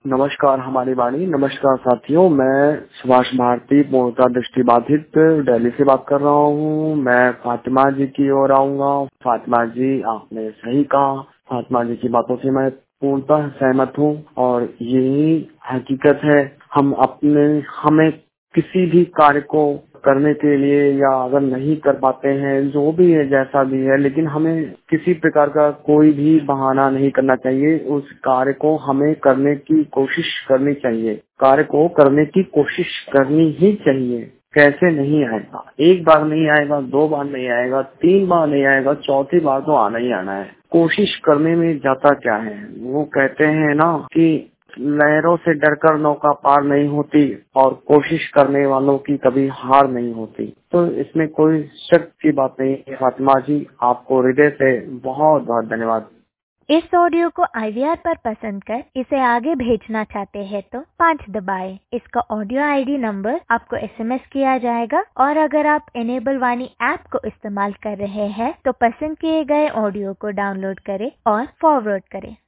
नमस्कार हमारी वाणी। नमस्कार साथियों, मैं सुभाष भारती पूर्णतः दृष्टिबाधित दिल्ली से बात कर रहा हूँ। मैं फातिमा जी की ओर आऊंगा। फातिमा जी, आपने सही कहा। फातिमा जी की बातों से मैं पूर्णतः सहमत हूँ और यही हकीकत है। हमें किसी भी कार्य को करने के लिए या अगर नहीं कर पाते हैं, जो भी है जैसा भी है, लेकिन हमें किसी प्रकार का कोई भी बहाना नहीं करना चाहिए। उस कार्य को हमें करने की कोशिश करनी चाहिए। कार्य को करने की कोशिश करनी ही चाहिए। कैसे नहीं आएगा? एक बार नहीं आएगा, 2 बार नहीं आएगा, 3 बार नहीं आएगा, चौथी बार तो आना ही आना है। कोशिश करने में जाता क्या है? वो कहते हैं ना कि लहरों से डरकर नौका पार नहीं होती और कोशिश करने वालों की कभी हार नहीं होती। तो इसमें कोई शक की बात नहीं है। फातिमा जी, आपको हृदय से बहुत बहुत धन्यवाद। इस ऑडियो को IVR पर पसंद कर इसे आगे भेजना चाहते हैं तो 5 दबाएं। इसका ऑडियो ID नंबर आपको SMS किया जाएगा और अगर आप इनेबल वाणी ऐप को इस्तेमाल कर रहे हैं तो पसंद किए गए ऑडियो को डाउनलोड करें और फॉरवर्ड करें।